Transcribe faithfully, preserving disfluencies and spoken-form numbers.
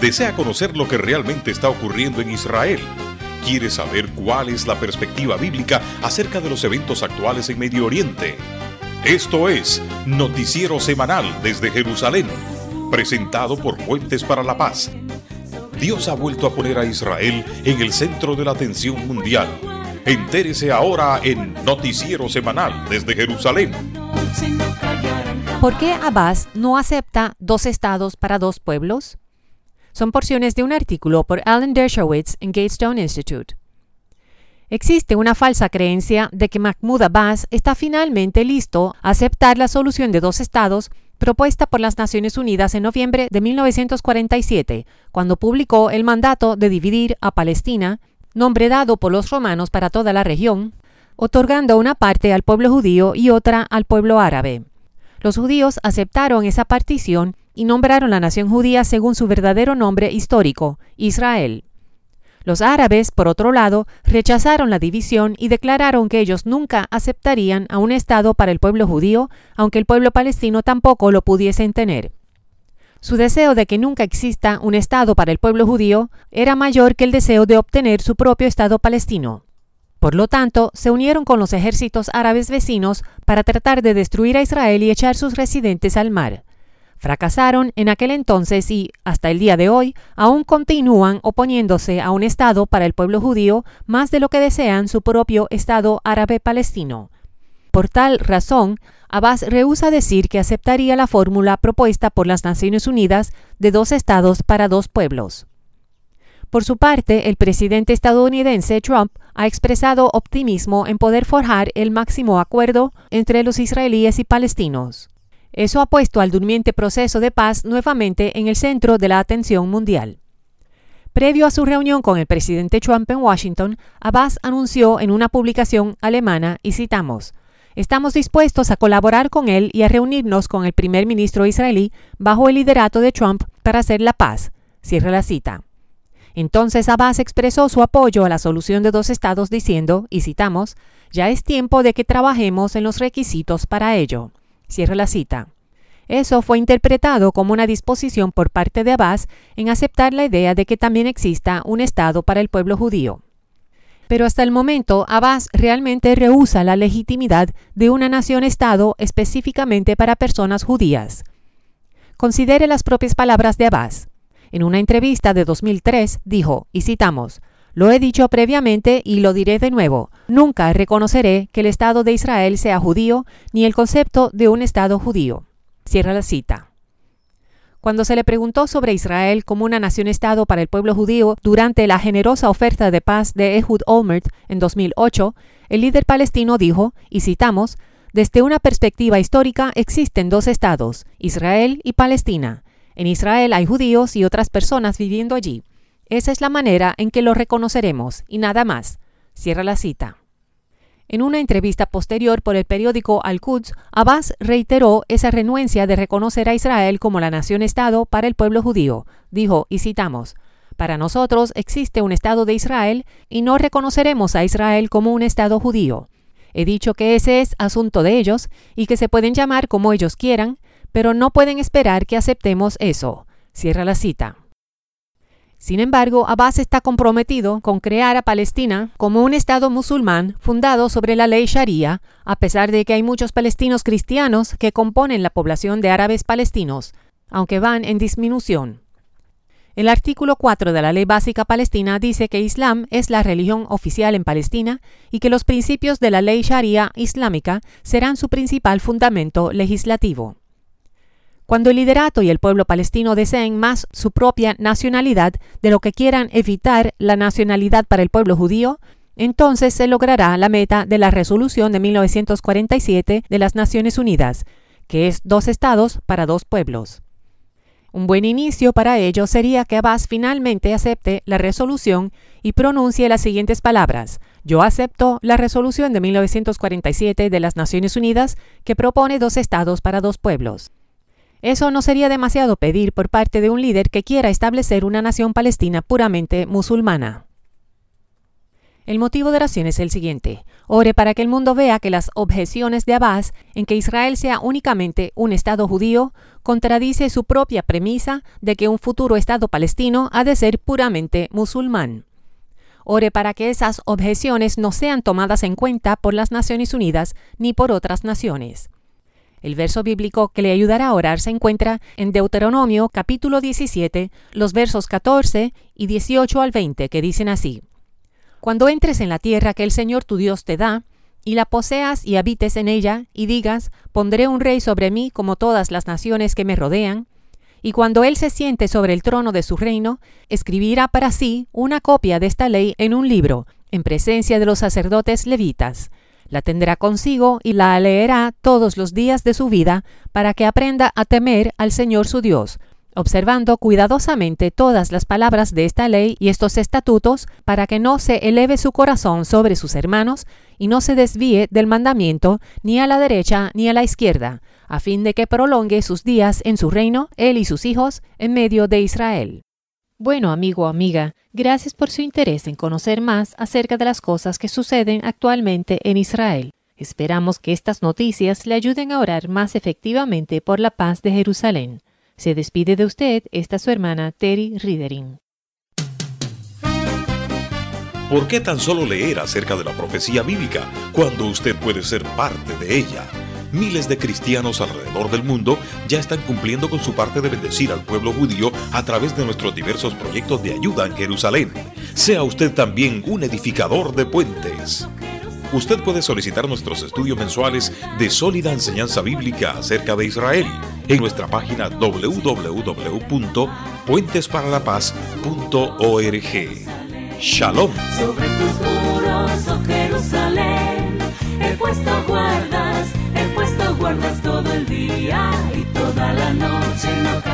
¿Desea conocer lo que realmente está ocurriendo en Israel? ¿Quiere saber cuál es la perspectiva bíblica acerca de los eventos actuales en Medio Oriente? Esto es Noticiero Semanal desde Jerusalén, presentado por Puentes para la Paz. Dios ha vuelto a poner a Israel en el centro de la atención mundial. Entérese ahora en Noticiero Semanal desde Jerusalén. ¿Por qué Abbas no acepta dos estados para dos pueblos? Son porciones de un artículo por Alan Dershowitz en Gatestone Institute. Existe una falsa creencia de que Mahmoud Abbas está finalmente listo a aceptar la solución de dos estados propuesta por las Naciones Unidas en noviembre de mil novecientos cuarenta y siete, cuando publicó el mandato de dividir a Palestina, nombre dado por los romanos para toda la región, otorgando una parte al pueblo judío y otra al pueblo árabe. Los judíos aceptaron esa partición y nombraron la nación judía según su verdadero nombre histórico, Israel. Los árabes, por otro lado, rechazaron la división y declararon que ellos nunca aceptarían a un Estado para el pueblo judío, aunque el pueblo palestino tampoco lo pudiesen tener. Su deseo de que nunca exista un Estado para el pueblo judío era mayor que el deseo de obtener su propio Estado palestino. Por lo tanto, se unieron con los ejércitos árabes vecinos para tratar de destruir a Israel y echar sus residentes al mar. Fracasaron en aquel entonces y, hasta el día de hoy, aún continúan oponiéndose a un Estado para el pueblo judío más de lo que desean su propio Estado árabe palestino. Por tal razón, Abbas rehúsa decir que aceptaría la fórmula propuesta por las Naciones Unidas de dos estados para dos pueblos. Por su parte, el presidente estadounidense Trump ha expresado optimismo en poder forjar el máximo acuerdo entre los israelíes y palestinos. Eso ha puesto al durmiente proceso de paz nuevamente en el centro de la atención mundial. Previo a su reunión con el presidente Trump en Washington, Abbas anunció en una publicación alemana, y citamos, «Estamos dispuestos a colaborar con él y a reunirnos con el primer ministro israelí bajo el liderato de Trump para hacer la paz», cierra la cita. Entonces Abbas expresó su apoyo a la solución de dos estados diciendo, y citamos, «Ya es tiempo de que trabajemos en los requisitos para ello». Cierra la cita. Eso fue interpretado como una disposición por parte de Abbas en aceptar la idea de que también exista un Estado para el pueblo judío. Pero hasta el momento, Abbas realmente rehúsa la legitimidad de una nación-Estado específicamente para personas judías. Considere las propias palabras de Abbas. En una entrevista de dos mil tres dijo, y citamos, «Lo he dicho previamente y lo diré de nuevo. Nunca reconoceré que el Estado de Israel sea judío ni el concepto de un Estado judío». Cierra la cita. Cuando se le preguntó sobre Israel como una nación-Estado para el pueblo judío durante la generosa oferta de paz de Ehud Olmert en dos mil ocho, el líder palestino dijo, y citamos, «Desde una perspectiva histórica existen dos estados, Israel y Palestina. En Israel hay judíos y otras personas viviendo allí. Esa es la manera en que lo reconoceremos, y nada más». Cierra la cita. En una entrevista posterior por el periódico Al-Quds, Abbas reiteró esa renuencia de reconocer a Israel como la nación-estado para el pueblo judío. Dijo, y citamos, «Para nosotros existe un Estado de Israel y no reconoceremos a Israel como un Estado judío. He dicho que ese es asunto de ellos y que se pueden llamar como ellos quieran, pero no pueden esperar que aceptemos eso». Cierra la cita. Sin embargo, Abbas está comprometido con crear a Palestina como un Estado musulmán fundado sobre la ley Sharia, a pesar de que hay muchos palestinos cristianos que componen la población de árabes palestinos, aunque van en disminución. El artículo cuatro de la Ley Básica Palestina dice que Islam es la religión oficial en Palestina y que los principios de la ley Sharia islámica serán su principal fundamento legislativo. Cuando el liderato y el pueblo palestino deseen más su propia nacionalidad de lo que quieran evitar la nacionalidad para el pueblo judío, entonces se logrará la meta de la resolución de mil novecientos cuarenta y siete de las Naciones Unidas, que es dos estados para dos pueblos. Un buen inicio para ello sería que Abbas finalmente acepte la resolución y pronuncie las siguientes palabras: «Yo acepto la resolución de mil novecientos cuarenta y siete de las Naciones Unidas que propone dos estados para dos pueblos». Eso no sería demasiado pedir por parte de un líder que quiera establecer una nación palestina puramente musulmana. El motivo de oración es el siguiente. Ore para que el mundo vea que las objeciones de Abbas en que Israel sea únicamente un Estado judío contradice su propia premisa de que un futuro Estado palestino ha de ser puramente musulmán. Ore para que esas objeciones no sean tomadas en cuenta por las Naciones Unidas ni por otras naciones. El verso bíblico que le ayudará a orar se encuentra en Deuteronomio capítulo diecisiete, los versos catorce y dieciocho al veinte, que dicen así: Cuando entres en la tierra que el Señor tu Dios te da, y la poseas y habites en ella, y digas, pondré un rey sobre mí como todas las naciones que me rodean, y cuando él se siente sobre el trono de su reino, escribirá para sí una copia de esta ley en un libro, en presencia de los sacerdotes levitas. La tendrá consigo y la leerá todos los días de su vida, para que aprenda a temer al Señor su Dios, observando cuidadosamente todas las palabras de esta ley y estos estatutos, para que no se eleve su corazón sobre sus hermanos y no se desvíe del mandamiento ni a la derecha ni a la izquierda, a fin de que prolongue sus días en su reino, él y sus hijos, en medio de Israel. Bueno, amigo o amiga, gracias por su interés en conocer más acerca de las cosas que suceden actualmente en Israel. Esperamos que estas noticias le ayuden a orar más efectivamente por la paz de Jerusalén. Se despide de usted esta su hermana Terry Ridering. ¿Por qué tan solo leer acerca de la profecía bíblica cuando usted puede ser parte de ella? Miles de cristianos alrededor del mundo ya están cumpliendo con su parte de bendecir al pueblo judío a través de nuestros diversos proyectos de ayuda en Jerusalén. Sea usted también un edificador de puentes. Usted puede solicitar nuestros estudios mensuales de sólida enseñanza bíblica acerca de Israel en nuestra página doble u doble u doble u punto puentes para la paz punto org. Shalom. Sobre tus muros, oh Jerusalén, he puesto guardas, he puesto guardas todo el día y toda la noche. No